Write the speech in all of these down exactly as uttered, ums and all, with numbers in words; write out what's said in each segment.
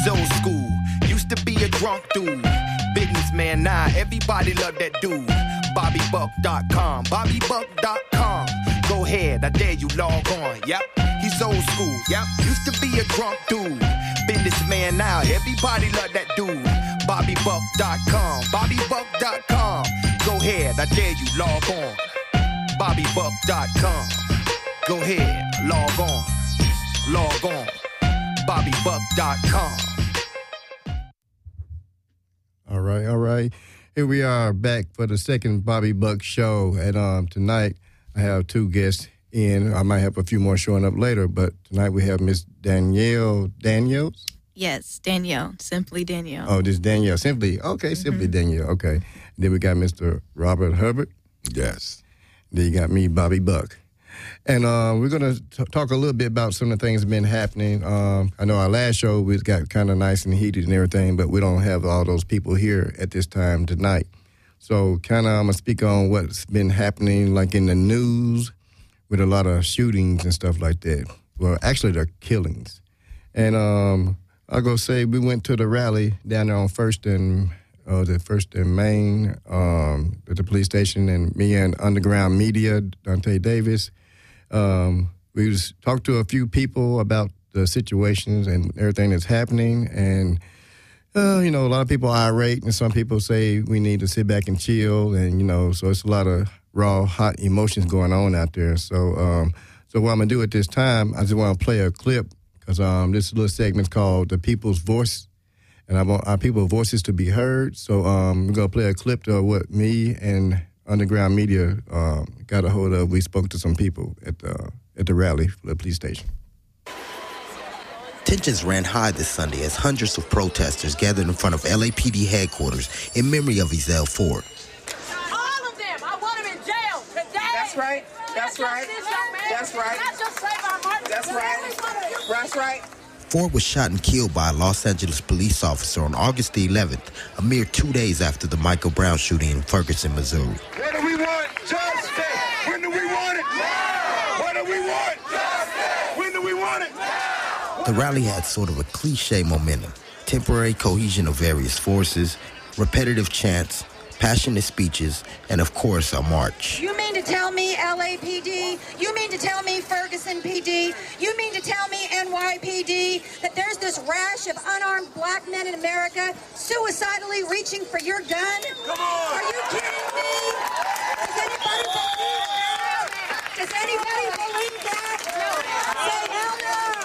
He's old school, used to be a drunk dude. Businessman now, everybody love that dude. Bobby Buck dot com, Bobby Buck dot com. Go ahead, I dare you, log on, yep. He's old school, yep. Used to be a drunk dude. Businessman now, everybody love that dude. Bobby Buck dot com, Bobby Buck dot com. Go ahead, I dare you, log on. Bobby Buck dot com. Go ahead, log on, log on. Bobby Buck dot com. All right, all right. Here we are back for the second Bobby Buck show. And um, tonight I have two guests in. I might have a few more showing up later, but tonight we have Miss Danielle Daniels. Yes, Danielle, simply Danielle. Oh, this Danielle, simply, okay, mm-hmm. simply Danielle, okay. Then we got Mister Robert Hubbard. Yes. Then you got me, Bobby Buck. And uh, we're going to talk a little bit about some of the things that have been happening. Um, I know our last show, we got kind of nice and heated and everything, but we don't have all those people here at this time tonight. So kind of I'm going to speak on what's been happening, like in the news, with a lot of shootings and stuff like that. Well, actually, they're killings. And um, I'll go say we went to the rally down there on First and uh, the First and Main um, at the police station, and me and Underground Media, Dante Davis. Um, we just talked to a few people about the situations and everything that's happening. And, uh, you know, a lot of people are irate, and some people say we need to sit back and chill. And, you know, so it's a lot of raw, hot emotions going on out there. So, um, so what I'm going to do at this time, I just want to play a clip, because um, this little segment's called The People's Voice, and I want our people's voices to be heard. So um, we're going to play a clip of what me and Underground Media um, got a hold of. We spoke to some people at the, at the rally for the police station. Tensions ran high this Sunday as hundreds of protesters gathered in front of L A P D headquarters in memory of Ezell Ford. All of them. I want them in jail today. That's right. That's right. That's right. That's right. That's right. Ford was shot and killed by a Los Angeles police officer on August the eleventh, a mere two days after the Michael Brown shooting in Ferguson, Missouri. What do we want? Justice. When do we want it? Now. What do we want? Justice. When do we want it? Now. The rally had sort of a cliche momentum, temporary cohesion of various forces, repetitive chants, passionate speeches, and of course, a march. You mean to tell me L A P D? You mean to tell me Ferguson P D? You mean to tell me N Y P D that there's this rash of unarmed black men in America suicidally reaching for your gun? Come on! Are you kidding me? Does anybody believe that? Does anybody believe that? Say hell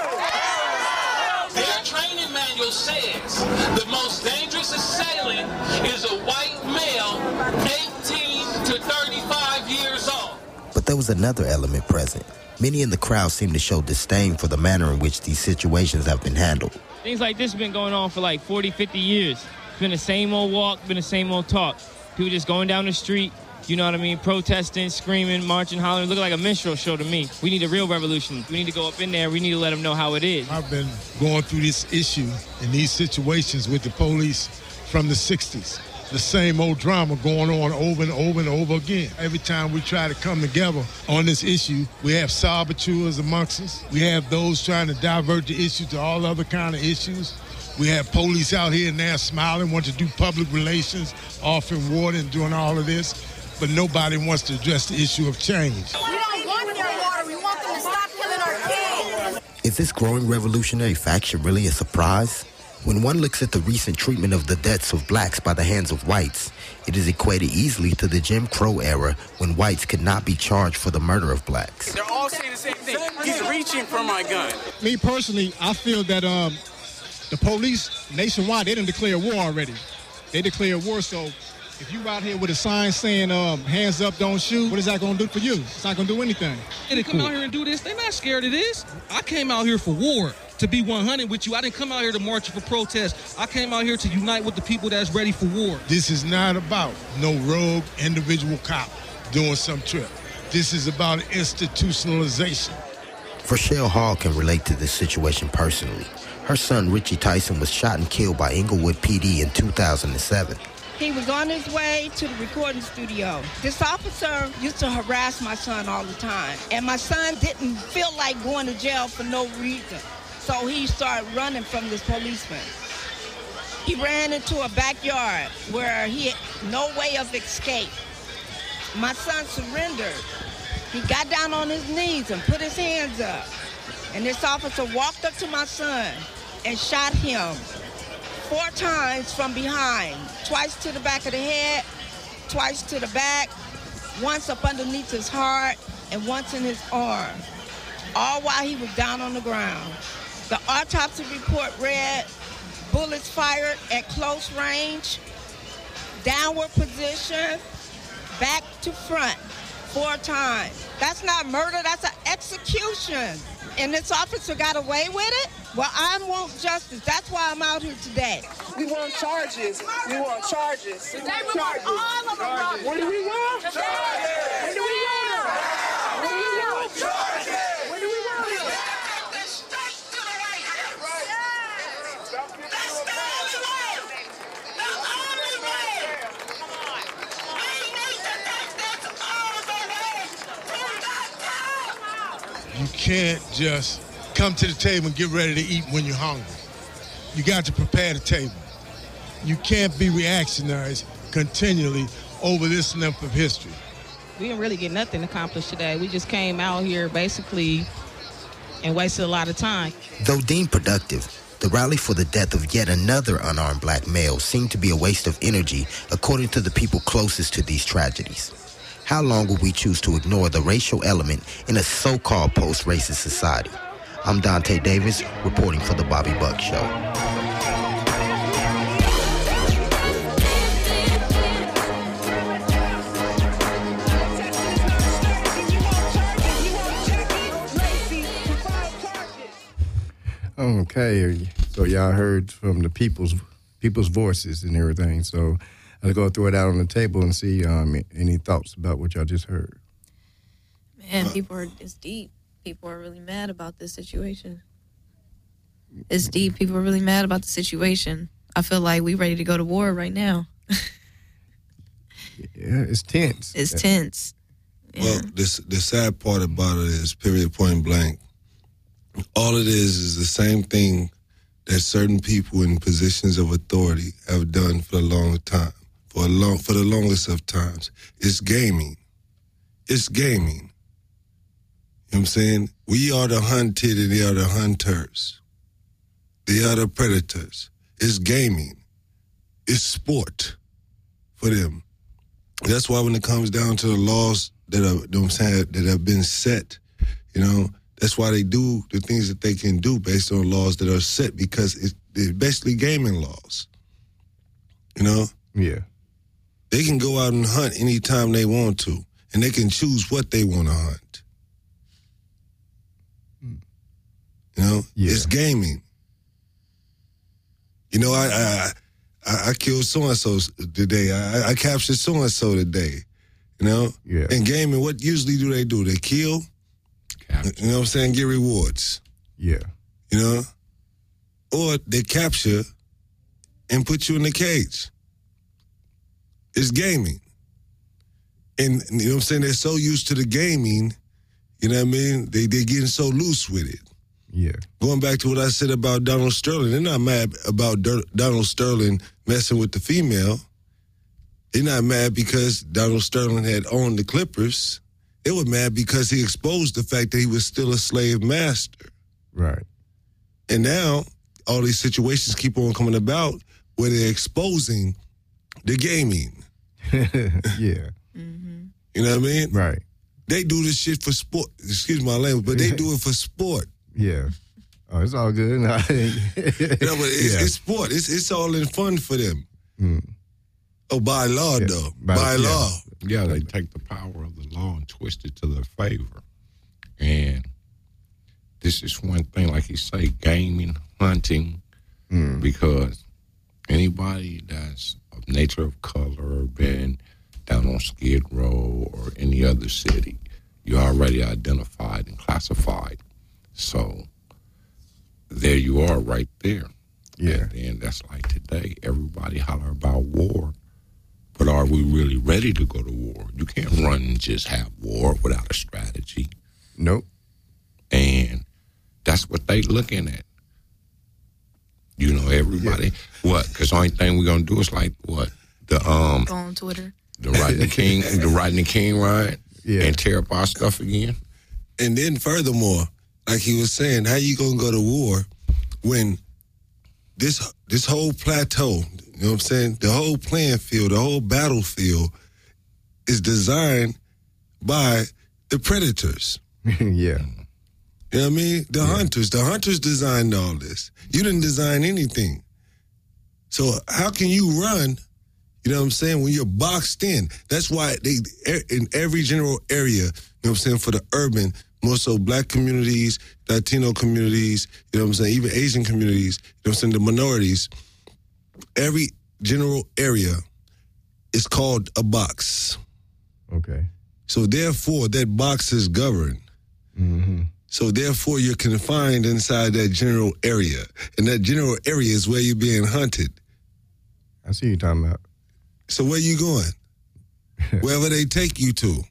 no! Their training manual says the most dangerous assailant is a white male, eighteen to thirty-five years old. But there was another element present. Many in the crowd seemed to show disdain for the manner in which these situations have been handled. Things like this have been going on for like forty, fifty years. It's been the same old walk, been the same old talk. People just going down the street, you know what I mean, protesting, screaming, marching, hollering. Looking like a minstrel show to me. We need a real revolution. We need to go up in there. We need to let them know how it is. I've been going through this issue and these situations with the police from the sixties. The same old drama going on over and over and over again. Every time we try to come together on this issue, we have saboteurs amongst us. We have those trying to divert the issue to all other kind of issues. We have police out here now smiling, want to do public relations, offering water and doing all of this, but nobody wants to address the issue of change. We don't want their water. We want them to stop killing our kids. Is this growing revolutionary faction really a surprise? When one looks at the recent treatment of the deaths of blacks by the hands of whites, it is equated easily to the Jim Crow era when whites could not be charged for the murder of blacks. They're all saying the same thing. He's reaching for my gun. Me personally, I feel that um, the police nationwide, they didn't declare war already. They declared war, so if you out here with a sign saying um, hands up, don't shoot, what is that going to do for you? It's not going to do anything. They come out here and do this. They're not scared of this. I came out here for war. To be one hundred with you, I didn't come out here to march for protest. I came out here to unite with the people that's ready for war. This is not about no rogue individual cop doing some trip. This is about institutionalization. Rochelle Hall can relate to this situation personally. Her son, Richie Tyson, was shot and killed by Inglewood P D in two thousand seven. He was on his way to the recording studio. This officer used to harass my son all the time, and my son didn't feel like going to jail for no reason. So he started running from this policeman. He ran into a backyard where he had no way of escape. My son surrendered. He got down on his knees and put his hands up. And this officer walked up to my son and shot him four times from behind. Twice to the back of the head, twice to the back, once up underneath his heart, and once in his arm, all while he was down on the ground. The autopsy report read, bullets fired at close range, downward position, back to front, four times. That's not murder, that's an execution. And this officer got away with it? Well, I want justice. That's why I'm out here today. We want charges. We want charges. Today we want all of them. What do we want? Charges. What do we want? What do we want? Charges. What do we want? Let's straight to the White House. That's the only way. The only way. We need to take this all the way to the top. You can't just come to the table and get ready to eat when you're hungry. You got to prepare the table. You can't be reactionaries continually over this length of history. We didn't really get nothing accomplished today. We just came out here basically and wasted a lot of time. Though deemed productive, the rally for the death of yet another unarmed black male seemed to be a waste of energy, according to the people closest to these tragedies. How long will we choose to ignore the racial element in a so-called post-racist society? I'm Dante Davis, reporting for The Bobby Buck Show. Okay, so y'all heard from the people's people's voices and everything. So I'll go throw it out on the table and see um, any thoughts about what y'all just heard. Man, people are, it's deep. People are really mad about this situation. It's deep. People are really mad about the situation. I feel like we ready to go to war right now. Yeah, it's tense. It's tense. Yeah. Well, this, the sad part about it is, period, point blank, all it is is the same thing that certain people in positions of authority have done for a long time, for a long, for the longest of times. It's gaming. It's gaming. You know what I'm saying? We are the hunted and they are the hunters. They are the predators. It's gaming. It's sport for them. That's why when it comes down to the laws that are, you know what I'm saying, that have been set, you know, that's why they do the things that they can do based on laws that are set, because it's, it's basically gaming laws. You know? Yeah. They can go out and hunt anytime they want to, and they can choose what they want to hunt. You know, yeah. It's gaming. You know, I I I, I killed so and so today. I, I captured so and so today. You know, yeah. In gaming, what usually do they do? They kill. Capture. You know what I'm saying? Get rewards. Yeah. You know, or they capture and put you in the cage. It's gaming, and you know what I'm saying? They're so used to the gaming. You know what I mean? They they're getting so loose with it. Yeah. Going back to what I said about Donald Sterling, they're not mad about D- Donald Sterling messing with the female. They're not mad because Donald Sterling had owned the Clippers. They were mad because he exposed the fact that he was still a slave master. Right. And now all these situations keep on coming about where they're exposing the gaming. Yeah. Mm-hmm. You know what I mean? Right. They do this shit for sport. Excuse my language, but they do it for sport. Yeah. Oh, it's all good. You know, but it's, yeah. it's sport. It's it's all in fun for them. Mm. Oh, by law, yeah. though. By, by yeah. law. Yeah, they take the power of the law and twist it to their favor. And this is one thing, like you say, gaming, hunting, mm. because anybody that's of nature of color, been down on Skid Row or any other city, you're already identified and classified. So there you are right there. Yeah. And then that's like today, everybody holler about war. But are we really ready to go to war? You can't run and just have war without a strategy. Nope. And that's what they looking at. You know, everybody, what? Because the only thing we're going to do is like, what? The um, Go on Twitter. The Rodney King, the Rodney King riot, yeah. and tear up our stuff again. And then furthermore, like he was saying, how you going to go to war when this this whole plateau, you know what I'm saying, the whole playing field, the whole battlefield is designed by the predators. yeah. You know what I mean? The yeah. hunters. The hunters designed all this. You didn't design anything. So how can you run, you know what I'm saying, when you're boxed in? That's why they, in every general area, you know what I'm saying, for the urban, more so black communities, Latino communities, you know what I'm saying, even Asian communities, you know what I'm saying, the minorities, every general area is called a box. Okay. So therefore, that box is governed. Mm-hmm. So therefore, you're confined inside that general area. And that general area is where you're being hunted. I see you talking about. So where you going? Wherever they take you to.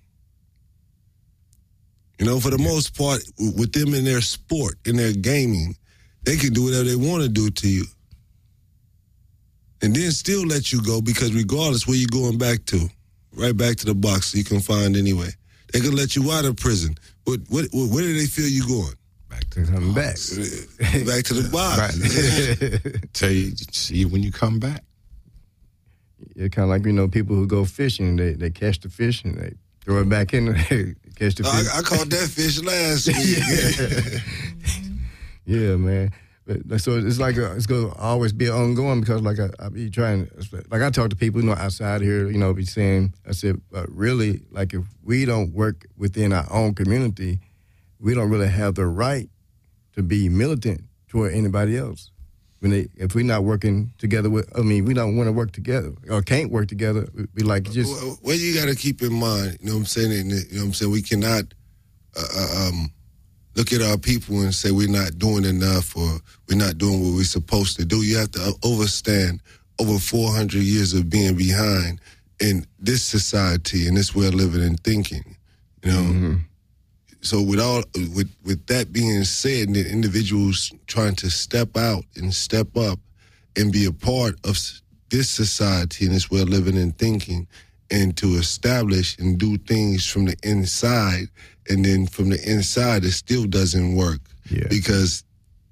You know, for the most part, with them in their sport, in their gaming, they can do whatever they want to do to you. And then still let you go, because regardless where you're going back to, right back to the box you can find anyway. They can let you out of prison. But what, what, where do they feel you going? Back to coming back. Back to the box. Right. Tell you, see you when you come back. It's kind of like, you know, people who go fishing, they, they catch the fish and they throw it back in, they catch the fish. I, I caught that fish last week. yeah. yeah, man. But, so it's like a, it's going to always be ongoing, because like I, I be trying, like I talk to people, you know, outside here, you know, be saying, I said, uh, really, like if we don't work within our own community, we don't really have the right to be militant toward anybody else. When they, if we're not working together with, I mean, we don't want to work together or can't work together, we like just. Well, well, you got to keep in mind, you know what I'm saying? And, you know what I'm saying? We cannot uh, um, look at our people and say we're not doing enough or we're not doing what we're supposed to do. You have to understand over four hundred years of being behind in this society and this way of living and thinking, you know? Mm-hmm. So with all with with that being said, and the individuals trying to step out and step up and be a part of this society and this way of living and thinking, and to establish and do things from the inside, and then from the inside it still doesn't work yeah. because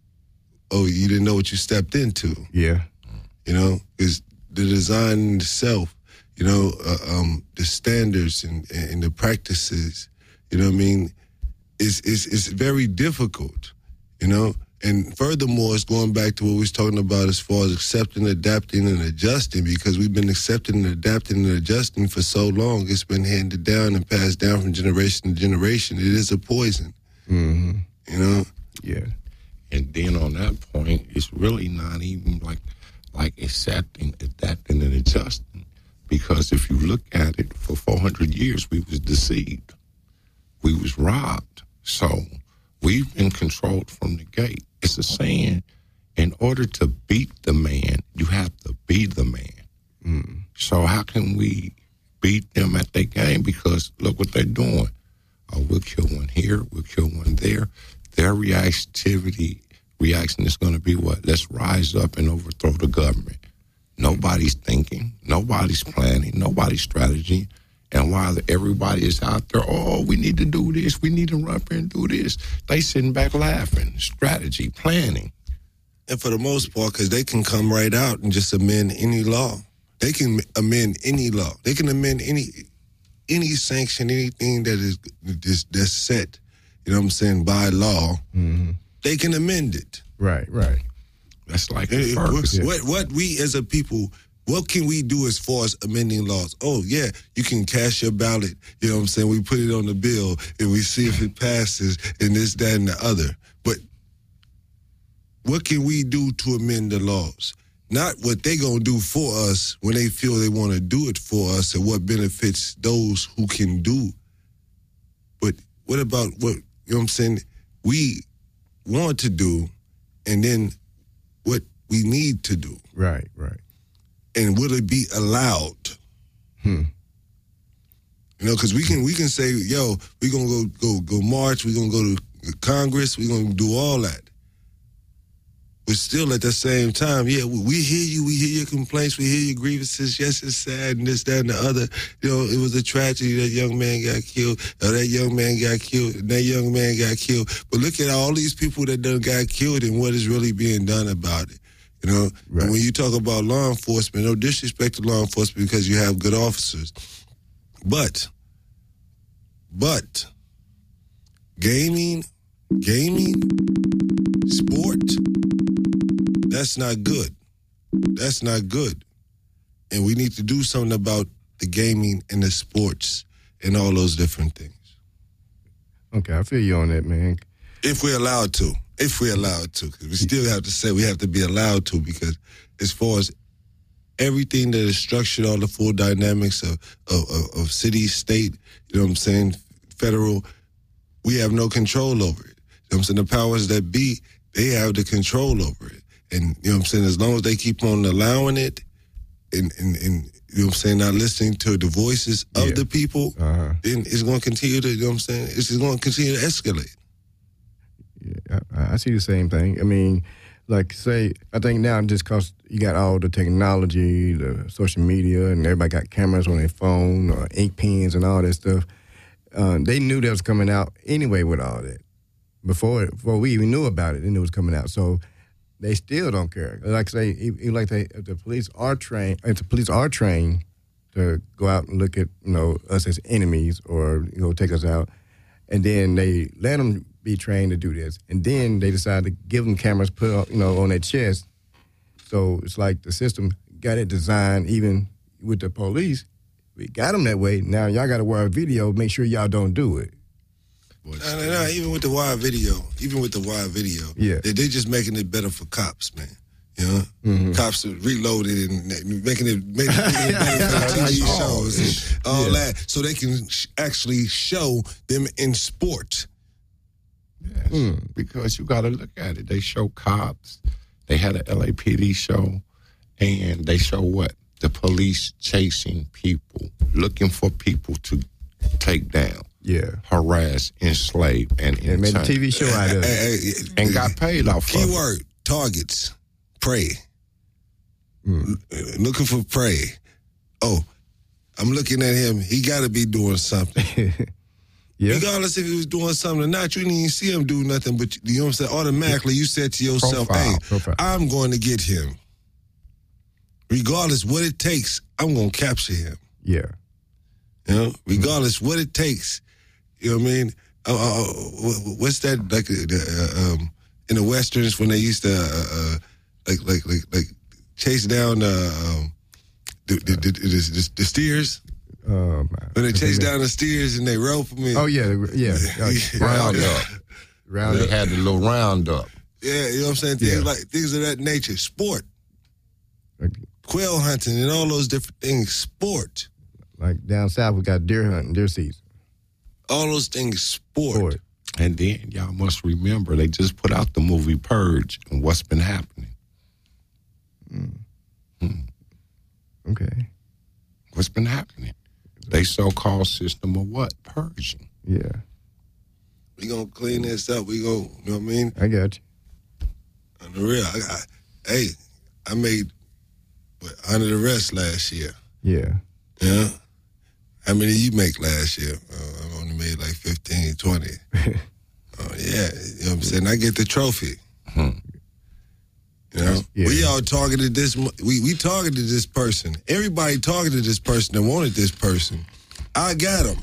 oh, you didn't know what you stepped into. Yeah, you know, is the design itself, you know, uh, um, the standards and and the practices, you know what I mean. It's, it's, it's very difficult, you know? And furthermore, it's going back to what we was talking about as far as accepting, adapting, and adjusting, because we've been accepting and adapting and adjusting for so long. It's been handed down and passed down from generation to generation. It is a poison, mm-hmm. you know? Yeah. And then on that point, it's really not even like like accepting, adapting, and adjusting, because if you look at it, for four hundred years, we was deceived. We was robbed. So we've been controlled from the gate. It's a saying, in order to beat the man, you have to be the man. Mm. So how can we beat them at their game? Because look what they're doing. Oh, we'll kill one here, we'll kill one there. Their reactivity, reaction is going to be what? Let's rise up and overthrow the government. Nobody's thinking, nobody's planning, nobody's strategy. And while everybody is out there, oh, we need to do this, we need to run up and do this, they sitting back laughing, strategy, planning. And for the most part, because they can come right out and just amend any law. They can amend any law. They can amend any any sanction, anything that is just that's set, you know what I'm saying, by law. Mm-hmm. They can amend it. Right, right. That's like it, what, yeah. what, what we as a people, what can we do as far as amending laws? Oh, yeah, you can cast your ballot. You know what I'm saying? We put it on the bill and we see if it passes and this, that, and the other. But what can we do to amend the laws? Not what they going to do for us when they feel they want to do it for us and what benefits those who can do. But what about what, you know what I'm saying, we want to do and then what we need to do? Right, right. And will it be allowed? Hmm. You know, because we can we can say, yo, we're going to go go go march, we're going to go to Congress, we're going to do all that. But still, at the same time, yeah, we, we hear you, we hear your complaints, we hear your grievances. Yes, it's sad, and this, that, and the other. You know, it was a tragedy that young man got killed, or that young man got killed, and that young man got killed. But look at all these people that done got killed and what is really being done about it. You know, right. And when you talk about law enforcement, no disrespect to law enforcement because you have good officers. But, but, gaming, gaming, sport, that's not good. That's not good. And we need to do something about the gaming and the sports and all those different things. Okay, I feel you on that, man. If we're allowed to. If we're allowed to. Because we still have to say we have to be allowed to, because as far as everything that is structured, all the full dynamics of, of, of, of city, state, you know what I'm saying, federal, we have no control over it. You know what I'm saying? The powers that be, they have the control over it. And, you know what I'm saying, as long as they keep on allowing it and, and, and you know what I'm saying, not listening to the voices of yeah. the people, uh-huh. then it's going to continue to, you know what I'm saying, it's going to continue to escalate. Yeah, I, I see the same thing. I mean, like, say, I think now just because you got all the technology, the social media, and everybody got cameras on their phone, or ink pens and all that stuff, uh, they knew that was coming out anyway with all that. Before before we even knew about it, they knew it was coming out. So they still don't care. Like I say, even like they, if the police are trained, if the police are trained to go out and look at, you know, us as enemies or, you know, take us out, and then they let them be trained to do this, and then they decide to give them cameras put up, you know, on their chest. So it's like the system got it designed, even with the police. We got them that way. Now y'all got to wear a video, make sure y'all don't do it. No, no, no, even with the wire video, even with the wire video, yeah. they, they're just making it better for cops, man. You know? Mm-hmm. Cops are reloaded and making it, making it better for T V shows and all yeah. that, so they can sh- actually show them in sport. Yes, mm. because you got to look at it. They show cops. They had an L A P D show, and they show what? The police chasing people, looking for people to take down. Yeah, harass, enslave, and and made a T V show out of it, and got paid off. Keyword: targets, prey. Mm. Looking for prey. Oh, I'm looking at him. He got to be doing something. Yeah. Regardless if he was doing something or not, you didn't even see him do nothing. But you know what I'm saying? Automatically, you said to yourself, Profile. "Hey, Profile. I'm going to get him. Regardless what it takes, I'm going to capture him." Yeah. You know, regardless what it takes. You know what I mean? Uh, uh, what's that like uh, um, in the westerns when they used to uh, uh, like like like like chase down uh, um, the, the, the, the, the steers? Oh, when they chase down the steers and they rope them in. Oh yeah, yeah. Round up. Round they had the little round up. Yeah, you know what I'm saying? Things yeah. like things of that nature. Sport. Quail hunting and all those different things. Sport. Like down south, we got deer hunting, deer season. All those things, sport. sport. And then y'all must remember, they just put out the movie Purge and what's been happening. Mm. Hmm. Okay. What's been happening? They so-called system of what? Purging. Yeah. We gonna clean this up. We gonna, you know what I mean? I got you. On the real, I, I, hey, I made what, Under the Arrest last year. Yeah. Yeah. How many you make last year? Uh, I only made like fifteen, twenty. Oh, yeah. You know what I'm saying? I get the trophy. Hmm. You know? Yeah. We all targeted this, we, we targeted this person. Everybody targeted this person that wanted this person. I got him.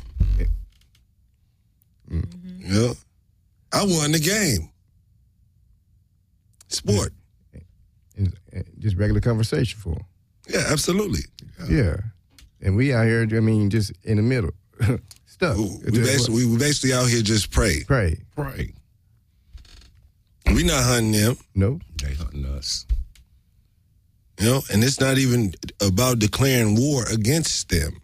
Mm-hmm. You know? I won the game. Sport. And, and just regular conversation for them. Yeah, absolutely. Yeah. yeah. And we out here, I mean, just in the middle. Stuff. We basically, we basically out here just pray. Pray. Pray. We not hunting them. Nope. They hunting us. You know, and it's not even about declaring war against them.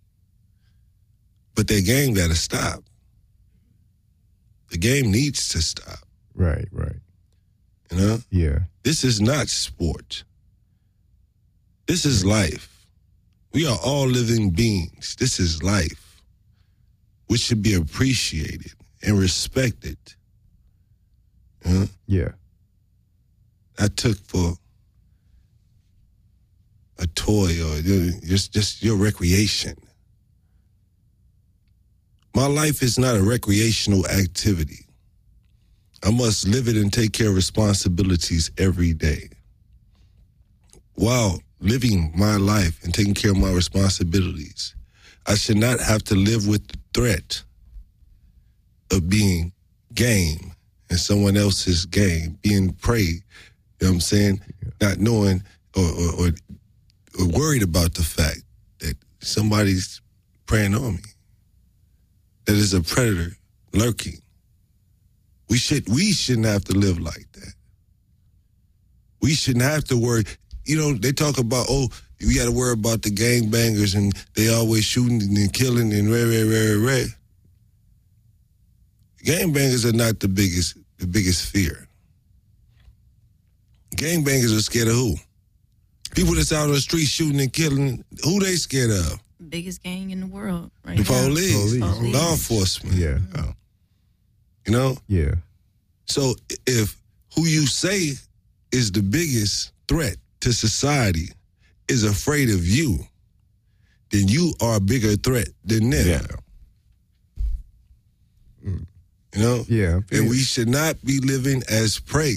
But their game got to stop. The game needs to stop. Right, right. You know? Yeah. This is not sport. This is life. We are all living beings. This is life, which should be appreciated and respected. Huh? Yeah. I took for a toy or just just your recreation. My life is not a recreational activity. I must live it and take care of responsibilities every day. While living my life and taking care of my responsibilities, I should not have to live with the threat of being game in someone else's game, being prey, you know what I'm saying? Yeah. Not knowing or, or, or, or worried about the fact that somebody's preying on me. That is a predator lurking. We should we shouldn't have to live like that. We shouldn't have to worry. You know, they talk about, oh, we got to worry about the gangbangers and they always shooting and killing and rare, rare, rare, rare. Gangbangers are not the biggest the biggest fear. Gangbangers are scared of who? People that's out on the street shooting and killing, who they scared of? Biggest gang in the world, right? The police, Police. Police. law enforcement. Yeah. You know? Yeah. So if who you say is the biggest threat to society is afraid of you, then you are a bigger threat than them. Yeah. You know? Yeah. And we should not be living as prey.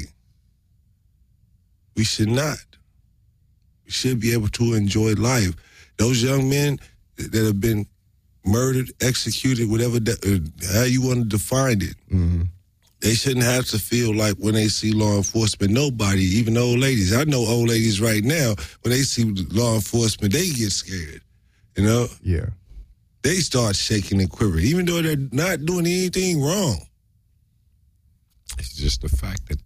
We should not. We should be able to enjoy life. Those young men that have been murdered, executed, whatever, that, how you want to define it, mm-hmm. they shouldn't have to feel like when they see law enforcement, nobody, even old ladies. I know old ladies right now, when they see law enforcement, they get scared, you know? Yeah. They start shaking and quivering, even though they're not doing anything wrong. It's just the fact that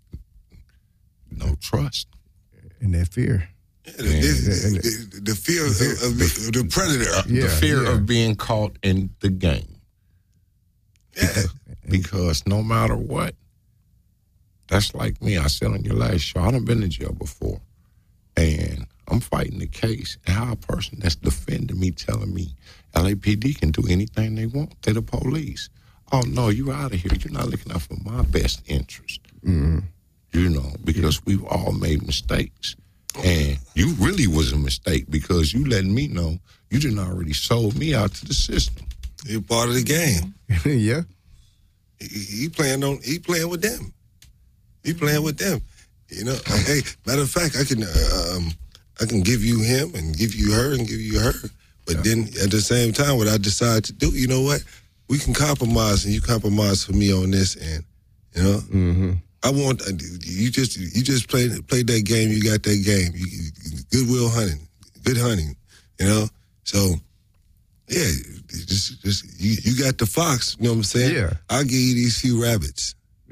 no trust. And that fear. Yeah, the, the, the, the fear of, of, of the predator. Yeah, the fear yeah. of being caught in the game. Yeah. Because, because no matter what, that's like me. I said on your last show, I done been in jail before. And I'm fighting the case. And how a person that's defending me telling me L A P D can do anything they want. They're the police. Oh, no, you out of here. You're not looking out for my best interest. Mm-hmm. You know, because we've all made mistakes. And you really was a mistake because you letting me know you didn't already sold me out to the system. You're part of the game. Yeah. He, he playing on. He playing with them. He playing with them. You know. Hey, matter of fact, I can uh, um, I can give you him and give you her and give you her. But yeah. then at the same time, what I decide to do, you know what? We can compromise, and you compromise for me on this end. You know. Mm-hmm. I want you just you just played played that game. You got that game. You, goodwill hunting, good hunting. You know. So yeah, just just you, you got the fox. You know what I'm saying? Yeah. I'll give you these few rabbits.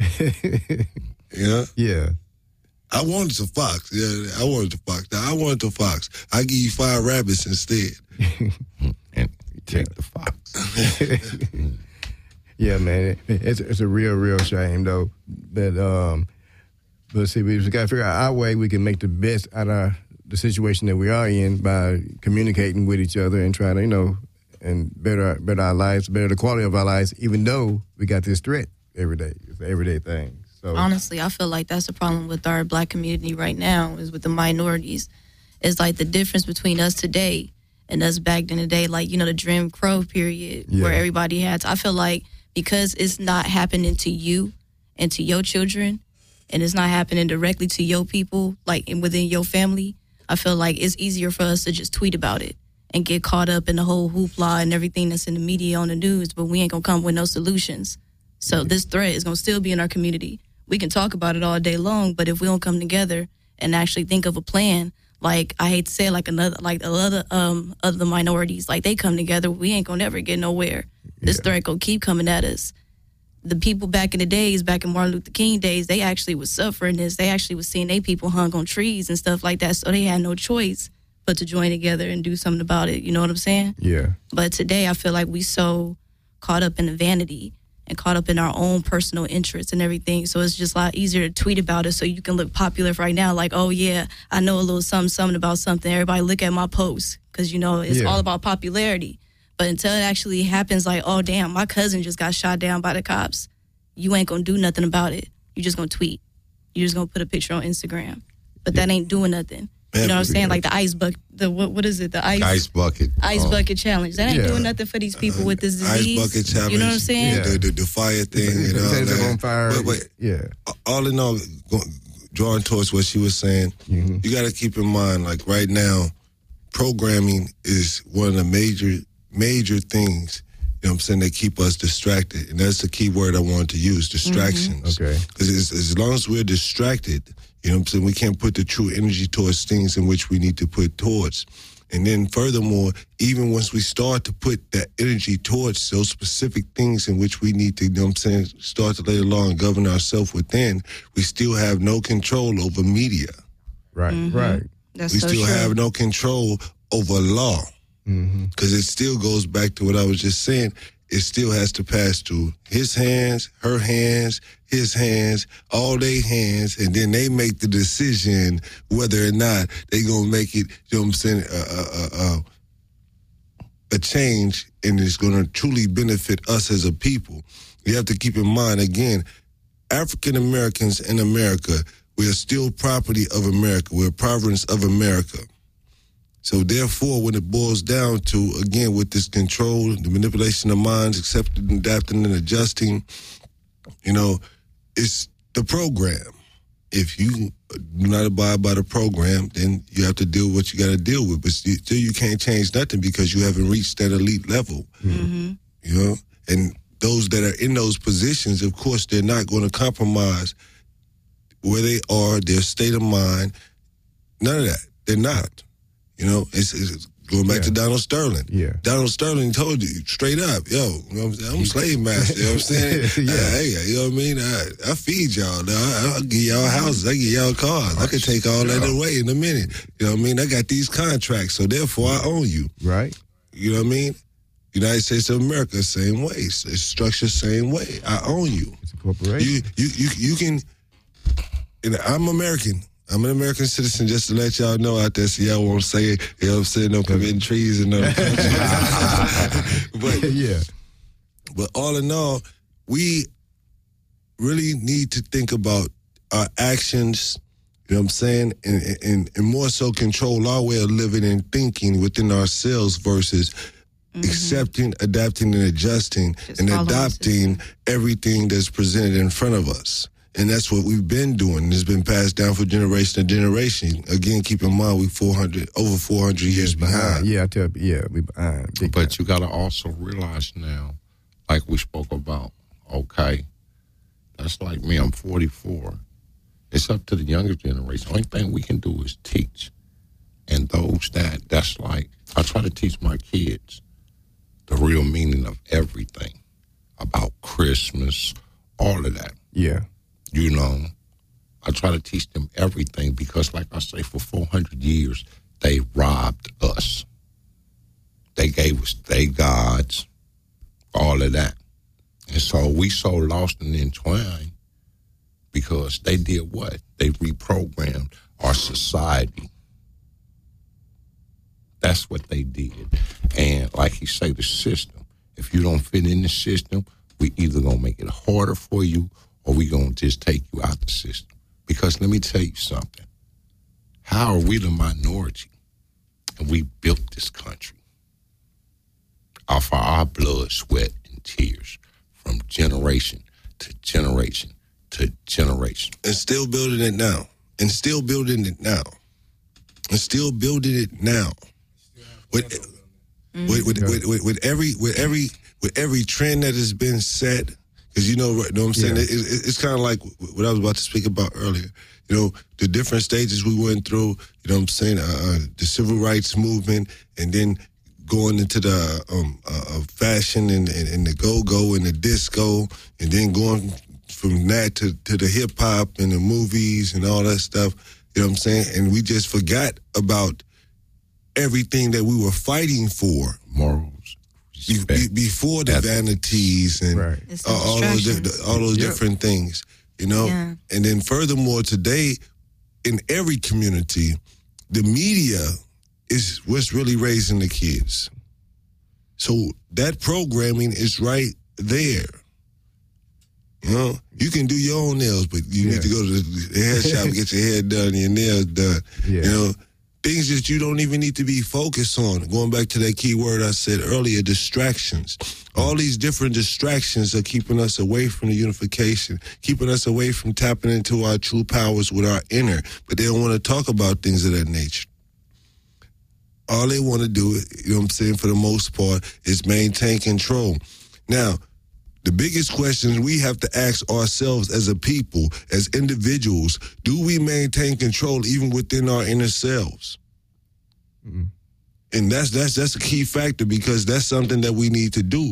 You know. Yeah. I wanted the fox. Yeah, I wanted the fox. Now I wanted the fox. I give you five rabbits instead. And take the fox. Yeah, man, it, it's it's a real, real shame though that um, but see, we just got to figure out our way we can make the best out of the situation that we are in by communicating with each other and trying to, you know, and better better our lives, better the quality of our lives, even though we got this threat every day. It's an everyday thing. So honestly, I feel like that's the problem with our black community right now is with the minorities. It's like the difference between us today and us back in the day, like, you know, the Jim Crow period Yeah. where everybody had to, I feel like because it's not happening to you and to your children and it's not happening directly to your people, like in, within your family, I feel like it's easier for us to just tweet about it and get caught up in the whole hoopla and everything that's in the media on the news, but we ain't gonna come with no solutions. So this threat is gonna still be in our community. We can talk about it all day long, but if we don't come together and actually think of a plan, like I hate to say it, like another, like the other, um, other minorities, like they come together, we ain't gonna never get nowhere. This yeah. threat gonna keep coming at us. The people back in the days, back in Martin Luther King days, they actually was suffering this. They actually was seeing their people hung on trees and stuff like that, so they had no choice but to join together and do something about it. You know what I'm saying? Yeah. But today, I feel like we so caught up in the vanity and caught up in our own personal interests and everything. So it's just a lot easier to tweet about it so you can look popular right now. Like, oh, yeah, I know a little something, something about something. Everybody look at my post because, you know, it's yeah. all about popularity. But until it actually happens, like, oh, damn, my cousin just got shot down by the cops, you ain't going to do nothing about it. You just going to tweet. You just going to put a picture on Instagram. but that ain't doing nothing. You know what I'm saying? Like the ice bucket, the what, what is it? The ice Ice bucket. ice Oh. bucket challenge. That ain't Yeah. doing nothing for these people with this Ice disease. bucket challenge. You know what I'm saying? The, the, the fire thing. It's- and all it's that. on fire. But, but Yeah. all in all, go, drawing towards what she was saying, Mm-hmm. you got to keep in mind, like right now, programming is one of the major, major things, you know what I'm saying, that keep us distracted. And that's the key word I wanted to use, distractions. Okay. Because as, as long as we're distracted, you know what I'm saying, we can't put the true energy towards things in which we need to put towards. And then furthermore, even once we start to put that energy towards those specific things in which we need to, you know what I'm saying, start to lay the law and govern ourselves within, we still have no control over media. Right, Mm-hmm. right. That's we so still true. have no control over law. Mm-hmm. Because it still goes back to what I was just saying. It still has to pass through his hands, her hands, his hands, all their hands, and then they make the decision whether or not they gonna make it, you know what I'm saying, uh, uh, uh, a change, and it's gonna truly benefit us as a people. You have to keep in mind, again, African Americans in America, we are still property of America. We're province of America. So therefore, when it boils down to, again, with this control, the manipulation of minds, accepting, adapting, and adjusting, you know, it's the program. If you do not abide by the program, then you have to deal with what you got to deal with. But still, you can't change nothing because you haven't reached that elite level. Mm-hmm. You know? And those that are in those positions, of course, they're not going to compromise where they are, their state of mind. None of that. They're not. You know, it's, it's going back Yeah. to Donald Sterling. Yeah. Donald Sterling told you straight up, yo, you know what I'm saying? I'm a slave master, you know what I'm saying? Yeah. Uh, hey, you know what I mean? I, I feed y'all. Now. I, I'll give y'all houses. I give y'all cars. I can take all that away in a minute. You know what I mean? I got these contracts, so therefore I own you. Right. You know what I mean? United States of America, same way. It's, it's structured same way. I own you. It's a corporation. You you you, you can, and I'm American. I'm an American citizen, just to let y'all know out there so y'all won't say, you know what I'm saying, no committing trees and no but, yeah. but all in all, we really need to think about our actions, you know what I'm saying, and, and, and more so control our way of living and thinking within ourselves versus mm-hmm. accepting, adapting, and adjusting Just and following adopting everything that's presented in front of us. And that's what we've been doing. It's been passed down from generation to generation. Again, keep in mind we four hundred over four hundred years behind. Yeah, I tell you, yeah, we behind. Big But time. you got to also realize now, like we spoke about, okay, that's like me, I'm forty-four. It's up to the younger generation. Only thing we can do is teach. And those that, that's like, I try to teach my kids the real meaning of everything about Christmas, all of that. Yeah. You know, I try to teach them everything because, like I say, for four hundred years, they robbed us. They gave us their gods, all of that. And so we so lost and entwined because they did what? They reprogrammed our society. That's what they did. And like he say, the system. If you don't fit in the system, we either going to make it harder for you or we going to just take you out the system. Because let me tell you something. How are we the minority? And we built this country off of our blood, sweat, and tears from generation to generation to generation. And still building it now. And still building it now. And still building it now. With, mm-hmm. with, with, with, with, with every with every with every trend that has been set. Because, you know, you know what I'm saying? Yeah. It, it, it's kind of like what I was about to speak about earlier. You know, the different stages we went through, you know what I'm saying, uh, the civil rights movement, and then going into the um, uh, fashion and, and, and the go-go and the disco, and then going from that to, to the hip-hop and the movies and all that stuff, you know what I'm saying? And we just forgot about everything that we were fighting for. Morals. Be, be, before the That's vanities and right. uh, all those di- all those Yep. different things, you know. Yeah. And then furthermore, today in every community, the media is what's really raising the kids. So that programming is right there. You know, you can do your own nails, but you Yeah. need to go to the hair shop and get your hair done and your nails done. Yeah. You know, things that you don't even need to be focused on. Going back to that key word I said earlier, distractions. All these different distractions are keeping us away from the unification, keeping us away from tapping into our true powers with our inner, but they don't want to talk about things of that nature. All they want to do, you know what I'm saying, for the most part, is maintain control. Now, the biggest questions we have to ask ourselves as a people, as individuals, do we maintain control even within our inner selves? Mm-hmm. And that's that's that's a key factor, because that's something that we need to do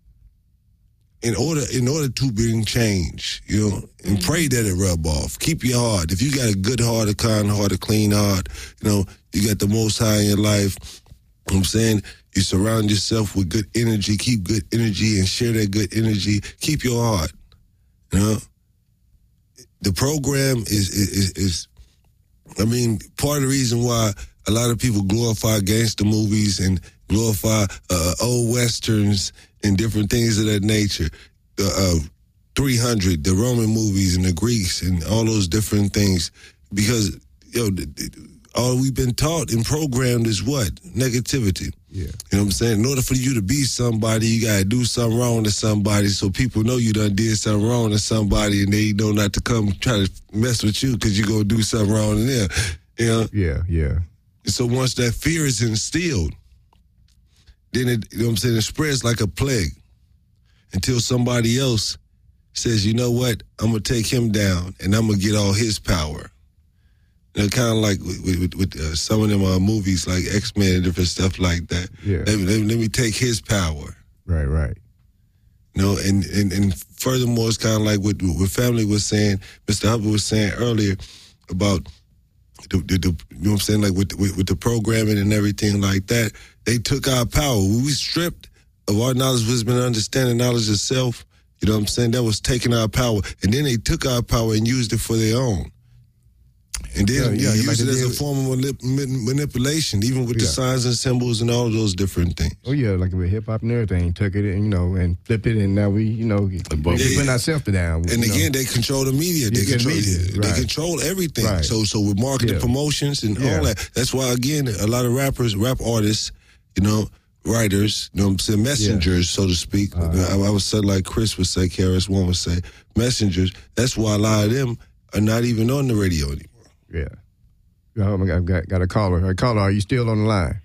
in order in order to bring change, you know, and pray that it rub off. Keep your heart. If you got a good heart, a kind heart, a clean heart, you know, you got the Most High in your life, you know what I'm saying, you surround yourself with good energy, keep good energy and share that good energy. Keep your heart, you know. The program is, is, is I mean, part of the reason why a lot of people glorify gangster movies and glorify uh, old westerns and different things of that nature. Uh, uh, three hundred, the Roman movies and the Greeks and all those different things. Because, yo, all we've been taught and programmed is what? Negativity. Yeah. You know what I'm saying? In order for you to be somebody, you got to do something wrong to somebody so people know you done did something wrong to somebody and they know not to come try to mess with you because you go do something wrong to them. You know? Yeah, yeah. And so once that fear is instilled, then it, you know what I'm saying, it spreads like a plague until somebody else says, you know what, I'm going to take him down and I'm going to get all his power. You know, kind of like with, with, with uh, some of them uh, movies like X-Men and different stuff like that. Yeah. Let, let, let me take his power. Right, right. You know, and, and, and furthermore, it's kind of like what, what family was saying, Mister Hubbard was saying earlier about The, the, the, you know what I'm saying, like with, with with the programming and everything like that, they took our power. When we stripped of our knowledge, wisdom, and understanding, knowledge of self, you know what I'm saying, that was taking our power. And then they took our power and used it for their own. And then Yeah, yeah, they like used it they as did a with- form of manip- man- manipulation, even with the Yeah. signs and symbols and all those different things. Oh yeah, like with hip hop and everything, took it and you know and flipped it, and now we you know we Yeah. putting ourselves down. And you again, know. they control the media. They Yeah, control, media, they right. control everything. Right. So, so with marketing, Yeah. promotions, and Yeah. all that. That's why, again, a lot of rappers, rap artists, you know, writers, you know what I'm saying, messengers, so to speak. Uh-huh. I, I would say, like Chris would say, K R S One would say, messengers. That's why a lot of them are not even on the radio anymore. Yeah. Oh my God, I've got got a caller. A caller, are you still on the line?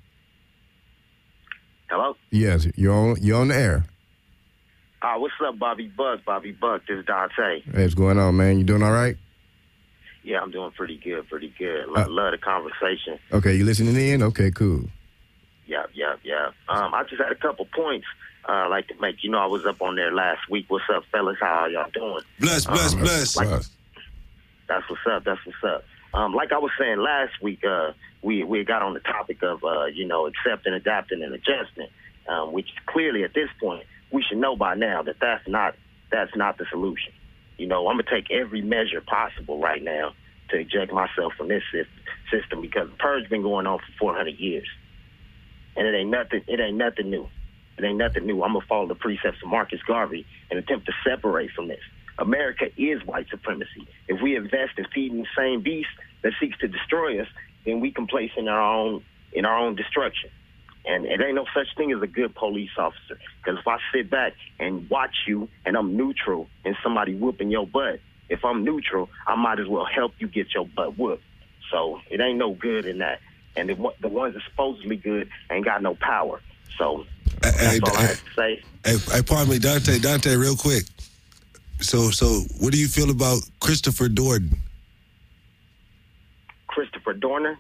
Hello? Yes, you're on. You're on the air. Uh, what's up, Bobby Buck? Bobby Buck, this is Dante. Hey, what's going on, man? You doing all right? Yeah, I'm doing pretty good, pretty good. Lo- Uh, love the conversation. Okay, you listening in? Okay, cool. Yeah, yeah, yeah. Um, I just had a couple points uh, I'd like to make. You know, I was up on there last week. What's up, fellas? How are y'all doing? Bless, bless, Um, bless. like- That's what's up. That's what's up. Um, like I was saying last week, uh, we we got on the topic of uh, you know accepting, adapting, and adjusting, um, which clearly at this point we should know by now that that's not that's not the solution. You know, I'm gonna take every measure possible right now to eject myself from this sys- system because the purge's been going on for four hundred years, and it ain't nothing. It ain't nothing new. It ain't nothing new. I'm gonna follow the precepts of Marcus Garvey and attempt to separate from this. America is white supremacy. If we invest in feeding the same beast that seeks to destroy us, then we can place in our own in our own destruction. And it ain't no such thing as a good police officer. Because if I sit back and watch you and I'm neutral and somebody whooping your butt, if I'm neutral, I might as well help you get your butt whooped. So it ain't no good in that. And the, one- the ones that supposedly good ain't got no power. So that's Hey, all I hey, have to say. hey, hey, pardon me, Dante, Dante, real quick. So, so what do you feel about Christopher Dorton? Christopher Dorner.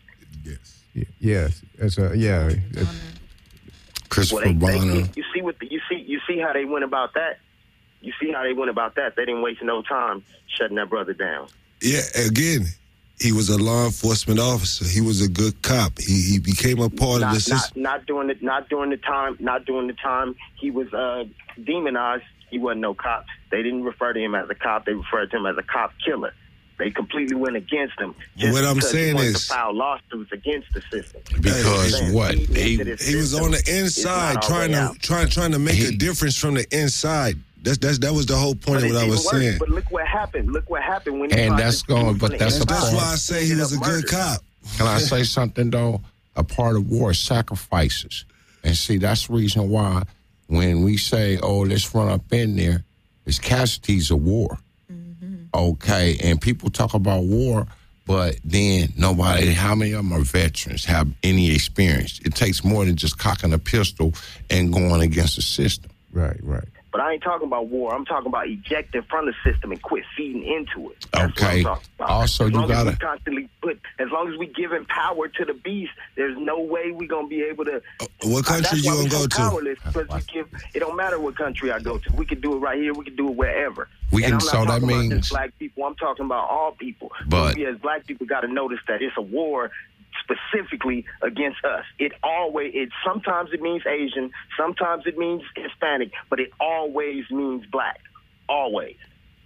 Y- Yes, it's a yeah. It's, Christopher Well, they, they, Bonner. you, you see what the, you see you see how they went about that. You see how they went about that. They didn't waste no time shutting that brother down. Yeah, again, he was a law enforcement officer. He was a good cop. He he became a part Not, of the system. not not during the not during the time not during the time he was uh, demonized. He wasn't no cop. They didn't refer to him as a cop. They referred to him as a cop killer. They completely went against him. Just What I'm because he saying wanted is- to file lawsuits against the system. Because Saying what? he They- that his He was system on the is inside not our trying way to out. trying trying to make He- a difference from the inside. That's that's that was the whole point But of what it's I was even worse. saying. But look what happened. Look what happened when he And tried that's to going, do but from that's the a inside. That's why I say he Ended was a up good murdered. cop. Can I say something, though? A part of war is sacrifices. And see, that's the reason why when we say, oh, let's run up in there, it's casualties of war. Okay, and people talk about war, but then nobody, how many of them are veterans, have any experience? It takes more than just cocking a pistol and going against the system. Right, right. But I ain't talking about war. I'm talking about ejecting from the system and quit feeding into it. That's what I'm Okay. talking about. Also, as you long as gotta- we constantly put, as long as we giving power to the beast, there's no way we gonna be able to. What country That's you why we gonna go so to? Powerless, because we give. It don't matter what country I go to. We can do it right here. We can do it wherever. We and can- I'm not so that talking about means- just black people. I'm talking about all people. But- we as black people got to notice that it's a war specifically against us. It always, it sometimes it means Asian, sometimes it means Hispanic, but it always means black. Always.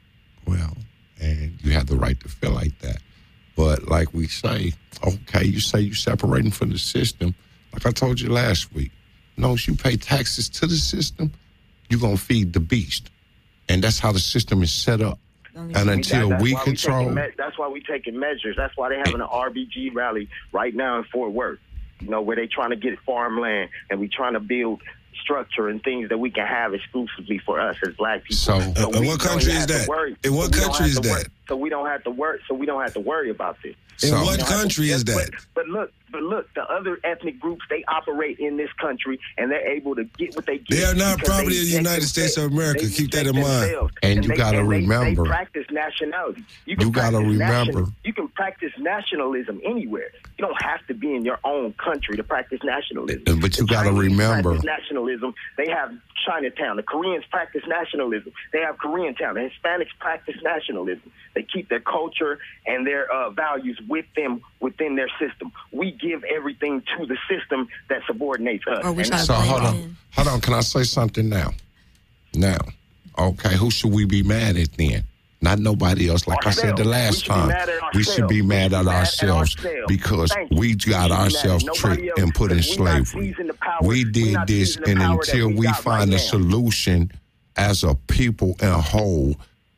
And you have the right to feel like that. But like we say, okay, you say you're separating from the system. Like I told you last week, no, you pay taxes to the system, you're going to feed the beast. And that's how the system is set up. And until That- that's we why control... taking me- that's why we taking measures. That's why they having an R B G rally right now in Fort Worth. You know, where they trying to get farmland and we trying to build structure and things that we can have exclusively for us as black people. So- Uh, we and what don't country have is to that? worry- In what so we don't country have is to worry- that? So we don't have to worry. So we don't have to worry about this. In So we what don't have to- country is that? But, but look, but look, the other ethnic groups, they operate in this country and they're able to get what they get. They are not because property they of the eject United States of themselves. America. They Keep that eject in mind. themselves. And you they- gotta and they- remember- They practice nationality. You, You gotta practice remember- nation- You can practice nationalism anywhere. You don't have to be in your own country to practice nationalism. But you The gotta Chinese remember- practice nationalism. They have Chinatown. The Koreans practice nationalism. They have Koreatown. The Hispanics practice nationalism. They keep their culture and their uh, values with them within their system. We give everything to the system that subordinates us. Or we And try to So blend hold it on. in. Hold on. Can I say something now? Now. Okay, who should we be mad at then? Not nobody else. Like I said the last We should be time, mad at we should be ourselves. mad We at should be mad at ourselves ourselves. because Thank you. we We got should be mad at ourselves nobody tricked else and put in because we're not slavery. seizing the power. We We're did not this, seizing the and power that until we we got find right a now. solution as a people in a whole,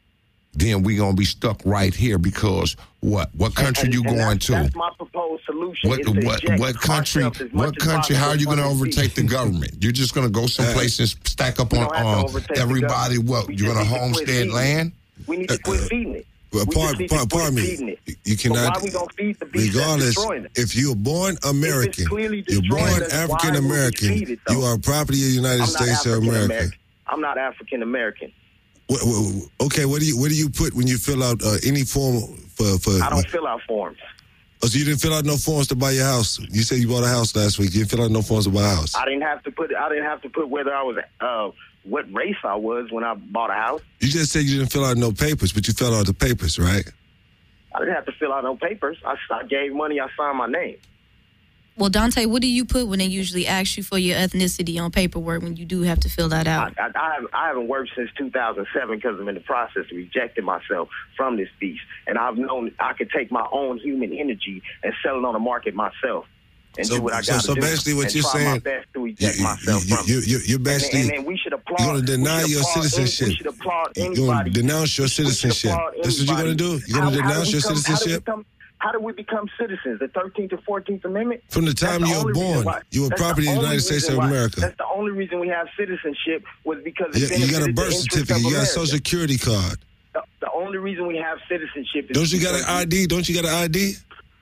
then we gonna be stuck right here because what? What country And- you and going that's, to? That's my proposed solution. What is to what eject what country? ourselves as much What as country? How are you possible going to from the overtake the government? You're just going to go someplace and stack up We on don't have to um, overtake the everybody. government. What We you're just going to need to quit homestead feeding it. land? We need to quit feeding it. Well, We pardon, just need to pardon, quit pardon me. feeding it. You But cannot. why we gonna feed the beast that's Regardless, destroying it? if you're born American, clearly you're destroying born us, why African would we American, feed it, though? you are property of the United I'm not States of African America. American. I'm not African American. Wh- wh- Okay, what do you what do you put when you fill out uh, any form for for? I don't fill out forms. Oh, so you didn't fill out no forms to buy your house? You said you bought a house last week. You didn't fill out no forms to buy a house. I didn't have to put. I didn't have to put whether I was uh, what race I was when I bought a house. You just said you didn't fill out no papers, but you filled out the papers, right? I didn't have to fill out no papers. I, I gave money. I signed my name. Well, Dante, what do you put when they usually ask you for your ethnicity on paperwork when you do have to fill that out? I, I, I, haven't, I haven't worked since two thousand seven because I'm in the process of rejecting myself from this beast. And I've known I could take my own human energy and sell it on the market myself and So- do what I so- got to so do. basically what and you're try my saying- best to eject You- myself you- from you- it. you- you're basically- and, and, and we should applaud. You're gonna deny we should your applaud any- citizenship. we should applaud You're anybody. gonna denounce your We should citizenship. applaud That's what you're gonna anybody. do? You're gonna How- how denounce do your we come- citizenship? How do we become, how do we become citizens? The thirteenth and fourteenth Amendment? From the That's time you were only reason born, why- you were that's property the of the only United States reason of why- America. That's the only reason we have citizenship was because You, it you got a benefited the birth interests certificate. of You got a America. social security card. The, the only reason we have citizenship is Don't you got an because I D? Don't you got an I D?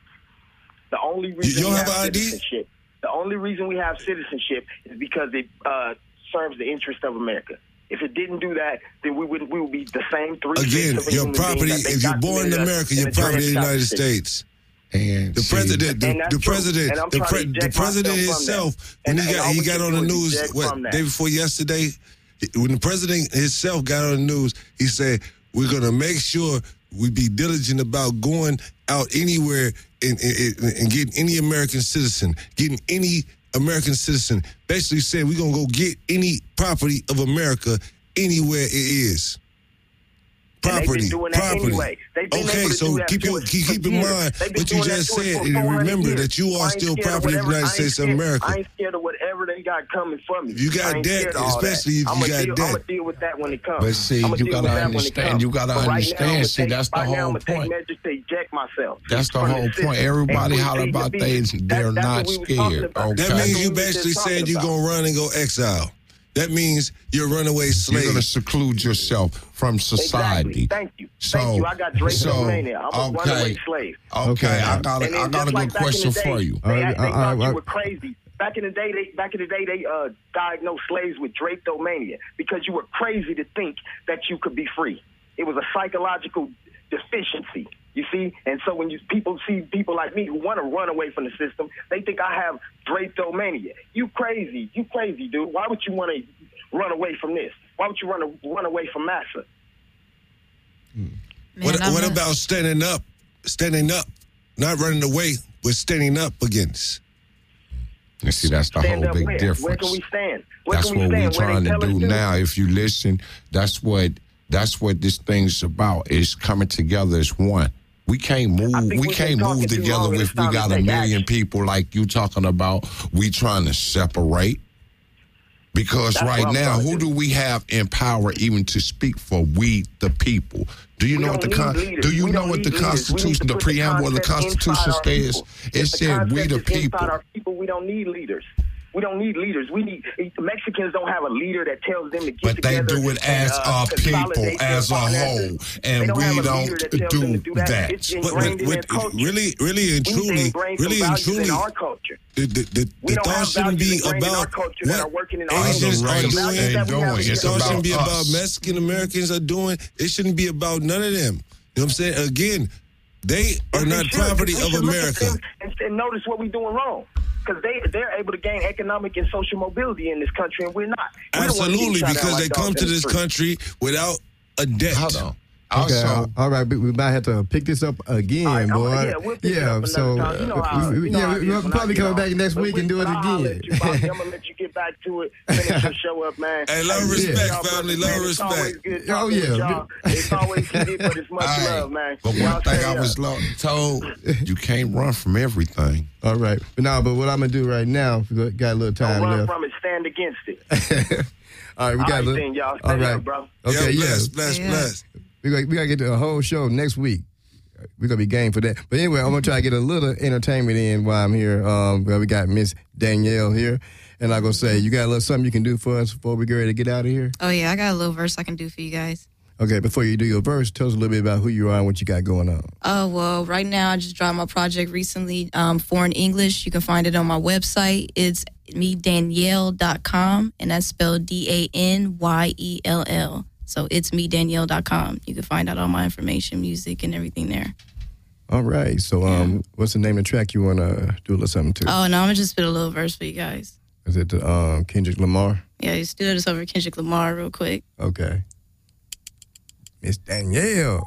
The only reason don't we have have, an I D? citizenship. The only reason we have citizenship is because it uh, serves the interest of America. If it didn't do that, then we would we would be the same three. Again, fifths of a your human property. being that they If you're born in documented us America, in you're the property of the Dred United Scott decision. States. And The see, president, the, And that's the true. president, And I'm the, trying pre- to the eject president myself from himself, that. when And- he and got all he we got can on do the is news, eject what from that. day before yesterday, when the president himself got on the news, he said, "We're gonna make sure we be diligent about going out anywhere and, and, and getting any American citizen, getting any American citizen." Basically said, "We're gonna go get any property of America anywhere it is." And they've Property, been doing that property. anyway. They've been Okay, able to so do that keep to your us keep, for keep in years. mind They've been what you doing that just to us said, for and four hundred remember years. that you I are ain't still scared of property of the whatever- United I ain't States of scared- America. I ain't scared of whatever they got coming for me. If you got I ain't debt, scared of all especially if that. you I'ma got deal, debt. I'ma deal with that when it comes. But see, I'ma you deal gotta with that when it understand- comes. you gotta But right now, understand, I'ma see, take- that's the right now, whole I'ma take point. measures to eject myself. That's the from whole system. point. Everybody And holler quit about being they defeated. they're That's not what we was talking scared. about. Okay. That means what you we was basically just saying talking you're about. gonna run and go exile. That means you're a runaway slave. You're gonna seclude yourself from society. Exactly. Thank you. So, Thank you. I got Drake so, Mania. I'm a okay. runaway slave. Okay, I got And a, then I got just a like good back in question the day, for you. They, All right, they all thought right. you were crazy. Back in the day, they back in the day they uh, diagnosed slaves with drapetomania because you were crazy to think that you could be free. It was a psychological deficiency. You see, and so when you people see people like me who want to run away from the system, they think I have drapetomania. You crazy? You crazy, dude? Why would you want to run away from this? Why would you run a, run away from massa? What, what about standing up? Standing up, not running away, but standing up against. You see, that's the Stand whole up big where? difference. Where can we stand? Where That's can we what stand? we're Where trying they to tell us do now. If you listen, that's what that's what this thing's about. Is coming together as one. We can't move. think We we've can't been talking move too together long, and if it's we time to got a take million action. people like you talking about. We trying to separate. Because That's right what I'm now, trying to who do we have in power even to speak for we, the people? Do you We know what the don't con- need leaders. Do you We know don't what the need leaders. We need Constitution, to the put the preamble of the concept inside Constitution our says? people. It If the said we, concept the is inside people. our people, we don't need leaders. We don't need leaders. We need Mexicans don't have a leader that tells them to get But they together. do it and, as uh, a people, consolidate their as a whole, finances. and They don't we have a don't leader that tells them to do do that. that. It's But, ingrained but, in their but culture. really, really and We need to truly, ingrain some really and values truly, in our culture. the, the, the, We the don't thought have shouldn't values be ingrained in our about culture that are what working in our Asians culture. are race doing. Values that we doing. have It's The is thought about shouldn't be us. about Mexican Americans are doing. It shouldn't be about none of them. You know what I'm saying? Again, they are We not should, property we of should look at America. them And, and notice what we're doing wrong. Because they, they're able to gain economic and social mobility in this country, and we're not. We're the ones getting Absolutely, shot at because like they come dogs to in the this street. country without a debt. Hold on. Okay, Also, all right, but we might have to pick this up again, All right, I'm- boy. yeah, we'll pick it up another so time. You know how- we- we- you know yeah, how we- it is we'll when probably I get come on. back next But week we- and do it but I'll holler again. at you, Bobby. I'm gonna let you get back to it. Finish your show up, man. Hey, love Hey, respect, y'all family, brothers, love man. It's always respect. good Oh, talking with yeah. y'all. It's always heated, but it's much All right. love, man. but Y'all one thing stay I up. was lo- told, you can't run from everything. All right, but now, but what I'm gonna do right now, we got a little time Don't run left. from it, stand against it. All right, we All got right, a little. then, y'all. Stay all right, up, bro. okay, yeah, yeah. bless, bless, Yeah. bless. We got we got to get the whole show next week. We're gonna be game for that. But anyway, I'm gonna try to get a little entertainment in while I'm here. Um, well, we got Miss Danielle here, and I'm gonna say, you got a little something you can do for us before we get ready to get out of here. Oh yeah, I got a little verse I can do for you guys. Okay, before you do your verse, tell us a little bit about who you are and what you got going on. Oh, well, right now I just dropped my project recently, um, Foreign English. You can find it on my website. It's me danielle dot com, and that's spelled D A N Y E L L. So it's me danielle dot com. You can find out all my information, music, and everything there. All right, so um, what's the name of the track you want to do a little something to? Oh, no, I'm going to just spit a little verse for you guys. Is it the, um, Kendrick Lamar? Yeah, just do this over Kendrick Lamar real quick. Okay. Miss Danielle.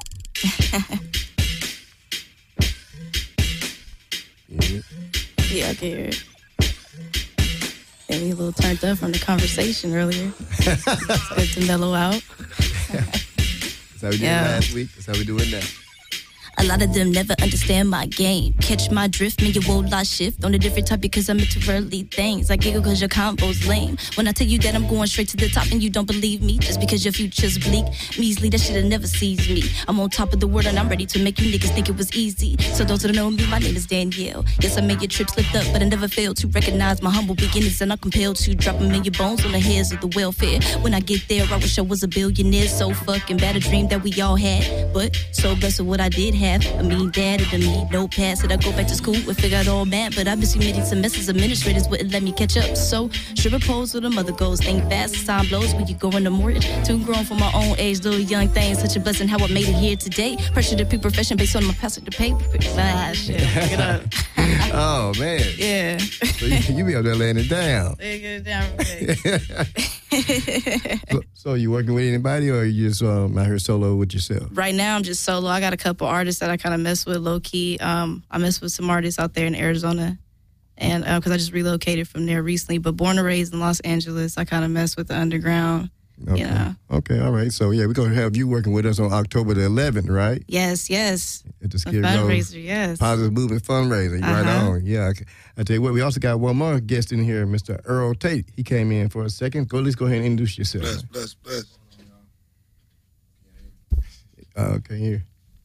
Yeah. Yeah, I can hear it. Got me a little turned up from the conversation earlier. It's good to mellow out. That's how we did Yeah. it last week. That's how we do it now. A lot of them never understand my game. Catch my drift, make your whole lot shift on a different type because I'm into worldly things. I giggle cause your combo's lame. When I tell you that I'm going straight to the top and you don't believe me, just because your future's bleak. Measly, that shit'll never seize me. I'm on top of the world and I'm ready to make you niggas think it was easy. So those that know me, my name is Danielle. Yes, I made your trip slipped up, but I never failed to recognize my humble beginnings, and I'm compelled to drop them in your bones on the hairs of the welfare. When I get there, I wish I was a billionaire. So fucking bad a dream that we all had, but so blessed with what I did have. A mean dad and a mean no pass. Did I go back to school and figure out all math? But I've been submitting semesters, administrators wouldn't let me catch up. So strip a pose with the mother goes. Think fast as time blows when you go in the mortgage. Too grown for my own age, little young thing. Such a blessing how I made it here today. Pressure to be profession based on my passing to pay. Ah, shit. Get up. Oh, man. Yeah. So you, you be out there laying it down. Lay it down real quick. so, so you working with anybody, or you just um, out here solo with yourself? Right now, I'm just solo. I got a couple artists that I kind of mess with low key. Um, I mess with some artists out there in Arizona, and because uh, I just relocated from there recently. But born and raised in Los Angeles, I kind of mess with the underground Okay. Yeah. Okay, all right. So, yeah, we're going to have you working with us on October the eleventh, right? Yes, yes. At the A Skid Row fundraiser, yes. Positive Movement Fundraiser. Right Uh-huh. on. Yeah. I, I tell you what, we also got one more guest in here, Mister Earl Tate. He came in for a second. Go, let's go ahead and introduce yourself. Bless, bless, bless. Uh, okay, here.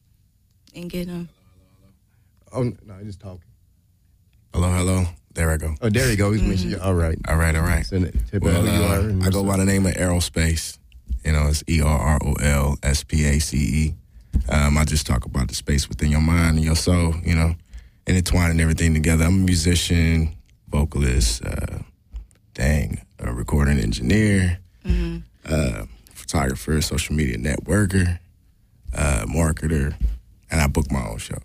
And get them. Oh, no, just talking. Hello, hello. There I go. Oh, there you go. He's mentioned you. All right. All right, all right. So, tell Well, who you uh, are and I go by the name of Aerospace. You know, it's E R R O L S P A C E. Um, I just talk about the space within your mind and your soul, you know, intertwining everything together. I'm a musician, vocalist, uh, dang, a recording engineer, Mm-hmm. uh, photographer, social media networker, uh, marketer, and I book my own shows.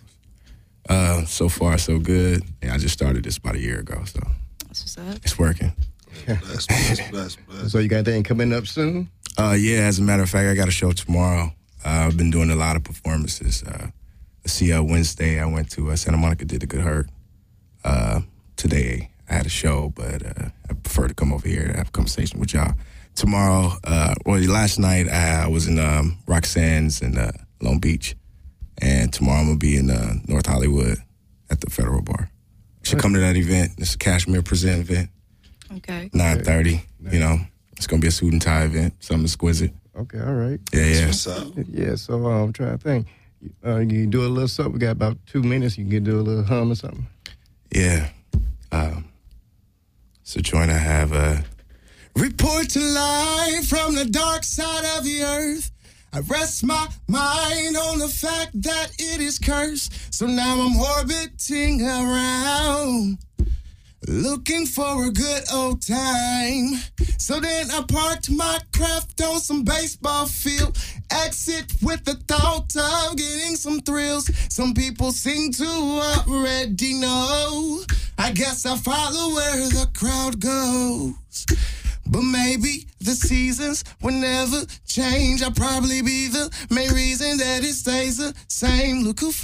Uh, so far, so good. And I just started this about a year ago, so That's what's up. it's working. Bless, bless, bless, bless. So you got anything coming up soon? Uh, yeah, as a matter of fact, I got a show tomorrow. Uh, I've been doing a lot of performances. Uh, see, uh, Wednesday I went to uh, Santa Monica, did the Good Hurt. Uh, today I had a show, but uh, I prefer to come over here and have a conversation with y'all. Tomorrow, uh, or last night I was in um, Roxanne's in uh, Long Beach, and tomorrow I'm gonna be in uh, North Hollywood at the Federal Bar. You should come to that event. It's a Cashmere Present event. Okay. nine thirty. You know, it's gonna be a suit and tie event. Something exquisite. Okay, all right. Yeah, yeah. What's up? Yeah, so uh, I'm trying to think. Uh, you can do a little something. We got about two minutes. You can do a little hum or something. Yeah. Um, it's a joint I have. Uh, Report to life from the dark side of the earth. I rest my mind on the fact that it is cursed. So now I'm orbiting around, looking for a good old time. So then I parked my craft on some baseball field. Exit with the thought of getting some thrills. Some people seem to already know. I guess I follow where the crowd goes. But maybe the seasons will never change. I'll probably be the main reason that it stays the same. Look who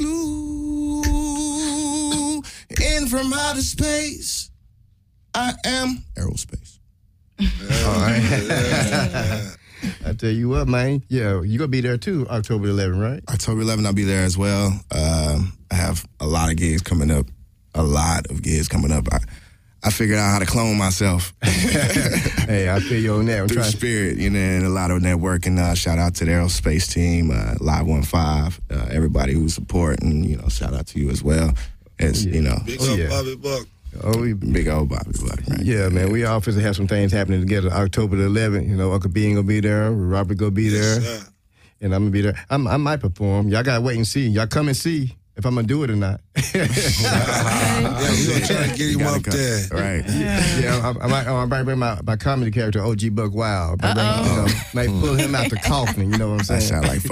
flew in from outer space. I am Aerospace. All right. I tell you what, man. Yeah, you gonna be there too, October eleventh, right? October eleventh, I'll be there as well. Um, I have a lot of gigs coming up. A lot of gigs coming up. I, I figured out how to clone myself. Hey, I feel you on that. I'm Through trying- spirit, you know, and a lot of networking. Uh, shout out to the Aerospace team, uh, Live One Five, uh, everybody who's supporting. You know, shout out to you as well. It's you know, Big Oh, up yeah. Bobby Buck. Oh, we, big old Bobby Buck. Right? yeah, man. We all supposed to have some things happening together. October the eleventh, you know, Uncle Bean gonna be there. Robert gonna be there, Yes, sir. and I'm gonna be there. I'm, I might perform. Y'all gotta wait and see. Y'all come and see if I'm gonna do it or not. Yeah, we gonna try to get him up there. Right. Yeah, I, I, might, I might bring my, my comedy character, O G Buck Wild. Might, bring, you know, might pull him out the coffin, you know what I'm saying? That sound like so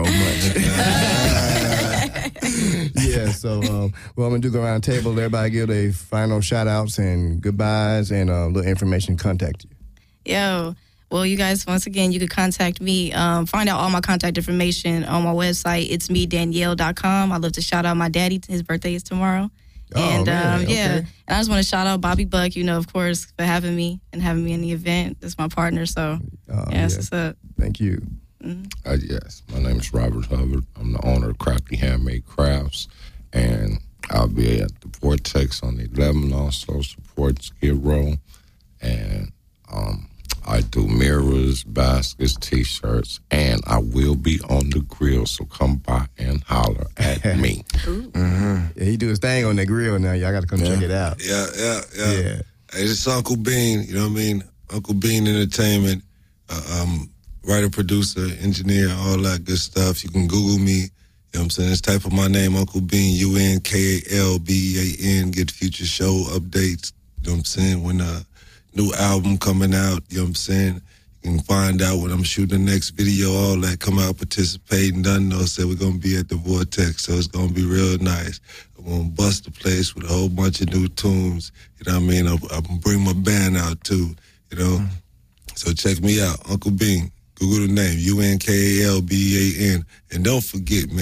much. Yeah, so um, what I'm going to do, go around the table, everybody give their final shout-outs and goodbyes and a uh, little information to contact you. Yo, well, you guys, once again, you could contact me. Um, find out all my contact information on my website. It's me danielle dot com. I'd love to shout out my daddy. His birthday is tomorrow. Oh, and man, um, yeah, okay. and I just want to shout out Bobby Buck, you know, of course, for having me and having me in the event. That's my partner, so Oh, yeah, that's what's up. Thank you. Uh, yes, my name is Robert Hubbard. I'm the owner of Crafty Handmade Crafts, and I'll be at the Vortex on the eleventh, also support Skid Row, and um, I do mirrors, baskets, T-shirts, and I will be on the grill, so come by and holler at me. Yeah, he do his thing on the grill now. Y'all got to come check it out. Yeah, yeah, yeah. Yeah. Hey, this is Uncle Bean, you know what I mean? Uncle Bean Entertainment, uh, um, writer, producer, engineer, all that good stuff. You can Google me, you know what I'm saying? Just type of my name, Uncle Bean, U N K A L B E A N, get future show updates, you know what I'm saying? When a new album coming out, you know what I'm saying? You can find out when I'm shooting the next video, all that, come out, participate, and done know, said we're going to be at the Vortex, so it's going to be real nice. I'm going to bust the place with a whole bunch of new tunes, you know what I mean? I'm, I'm going to bring my band out, too, you know? Mm-hmm. So check me out, Uncle Bean. Google the name, U N K A L B E A N. And don't forget, man,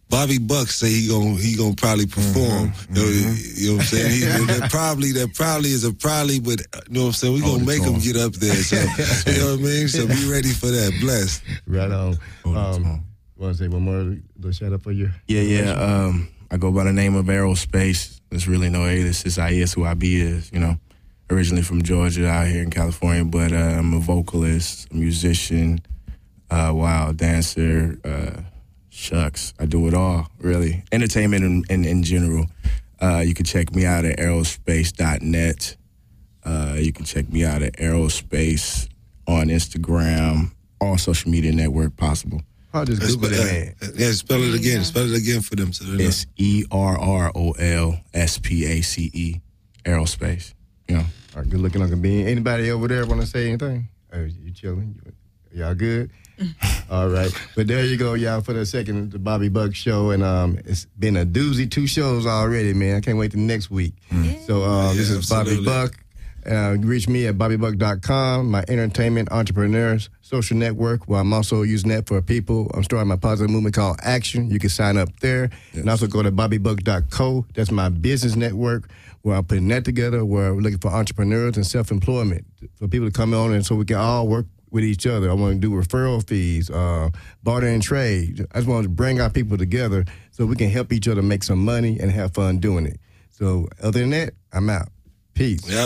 Bobby Buck say he gon' he gon' probably perform. Mm-hmm. You, know, mm-hmm. you know what I'm saying? He, that probably that probably is a probably, but you know what I'm saying? We gonna make him get up there. So you know what I mean? So be ready for that. Blessed. Right on. Um, want to say one more little shout out for you? Yeah, yeah. Um, I go by the name of Aerospace. There's really no alias. It's I is who I be is. You know, originally from Georgia, out here in California, but uh, I'm a vocalist, a musician, uh, wild dancer. Uh, Shucks, I do it all, really. Entertainment in, in, in general. Uh, you can check me out at aerospace dot net. Uh, you can check me out at Aerospace on Instagram, all social media network possible. I'll just Google spell, it, man. Yeah, spell it again. Spell it again for them. So it's E R R O L S P A C E, Aerospace. You know. All right, good looking, Uncle Bean. Anybody over there want to say anything? Oh, you chilling? Y'all good? All right. But there you go, y'all, for the second the Bobby Buck show. And um, it's been a doozy, two shows already, man. I can't wait till next week. Mm. So uh, yeah, this is absolutely. Bobby Buck. Uh, reach me at bobby buck dot com, my entertainment entrepreneurs social network, where I'm also using that for people. I'm starting my positive movement called Action. You can sign up there. Yes. And also go to bobby buck dot co. That's my business network, where I'm putting that together, where we're looking for entrepreneurs and self-employment for people to come on and so we can all work with each other. I want to do referral fees, uh, barter and trade. I just want to bring our people together so we can help each other make some money and have fun doing it. So other than that, I'm out. Peace. Yeah.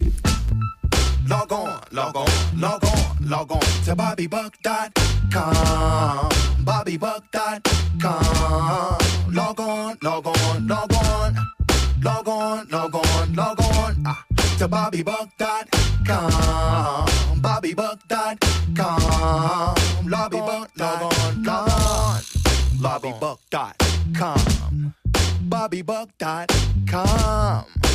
Log on, log on, log on, log on to bobby buck dot com. bobby buck dot com. Log on, log on, log on. Log on, log on, log on ah, to bobby buck dot com. bobby buck dot com. Lobby buck, log on, log on. bobby buck dot com. bobby buck dot com.